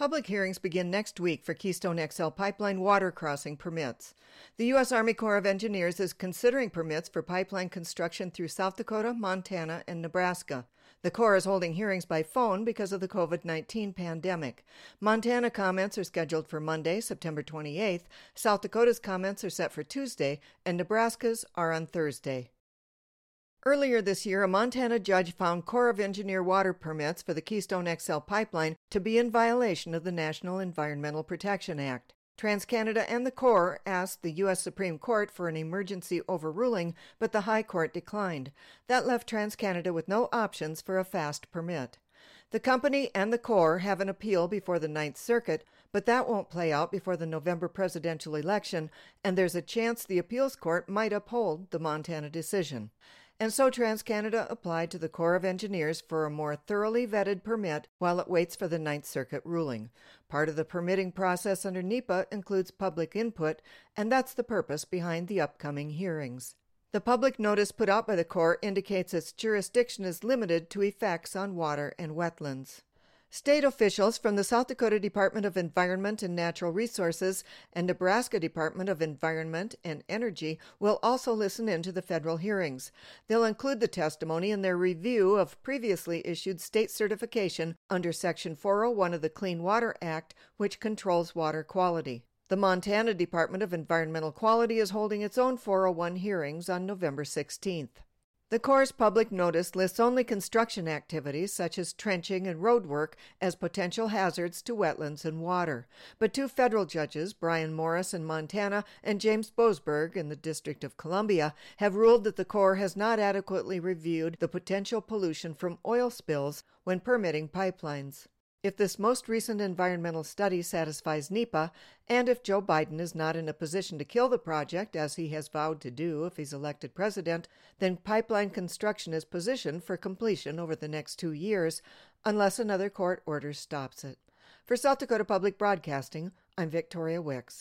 Public hearings begin next week for Keystone XL pipeline water crossing permits. The U.S. Army Corps of Engineers is considering permits for pipeline construction through South Dakota, Montana, and Nebraska. The Corps is holding hearings by phone because of the COVID-19 pandemic. Montana comments are scheduled for Monday, September 28th. South Dakota's comments are set for Tuesday, and Nebraska's are on Thursday. Earlier this year, a Montana judge found Corps of Engineer water permits for the Keystone XL pipeline to be in violation of the National Environmental Protection Act. TransCanada and the Corps asked the U.S. Supreme Court for an emergency overruling, but the High Court declined. That left TransCanada with no options for a fast permit. The company and the Corps have an appeal before the Ninth Circuit, but that won't play out before the November presidential election, and there's a chance the appeals court might uphold the Montana decision. And so TransCanada applied to the Corps of Engineers for a more thoroughly vetted permit while it waits for the Ninth Circuit ruling. Part of the permitting process under NEPA includes public input, and that's the purpose behind the upcoming hearings. The public notice put out by the Corps indicates its jurisdiction is limited to effects on water and wetlands. State officials from the South Dakota Department of Environment and Natural Resources and Nebraska Department of Environment and Energy will also listen in to the federal hearings. They'll include the testimony in their review of previously issued state certification under Section 401 of the Clean Water Act, which controls water quality. The Montana Department of Environmental Quality is holding its own 401 hearings on November 16th. The Corps' public notice lists only construction activities such as trenching and road work as potential hazards to wetlands and water. But two federal judges, Brian Morris in Montana and James Boasberg in the District of Columbia, have ruled that the Corps has not adequately reviewed the potential pollution from oil spills when permitting pipelines. If this most recent environmental study satisfies NEPA, and if Joe Biden is not in a position to kill the project, as he has vowed to do if he's elected president, then pipeline construction is positioned for completion over the next 2 years, unless another court order stops it. For South Dakota Public Broadcasting, I'm Victoria Wicks.